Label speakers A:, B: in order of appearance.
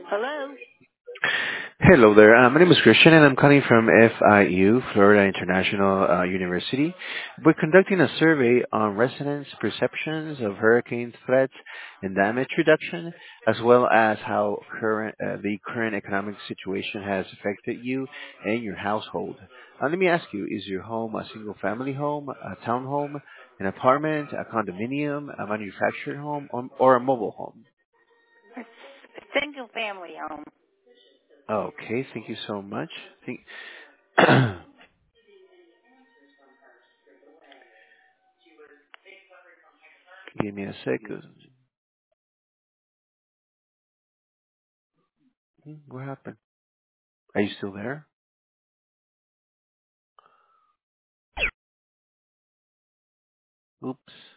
A: Hello?
B: Hello there. My name is Christian, and I'm calling from FIU, Florida International University. We're conducting a survey on residents' perceptions of hurricane threats and damage reduction, as well as how the current economic situation has affected you and your household. Let me ask you, is your home a single-family home, a townhome, an apartment, a condominium, a manufactured home, or a mobile home?
A: Single family home.
B: Okay, thank you so much. Give me a second. What happened? Are you still there? Oops.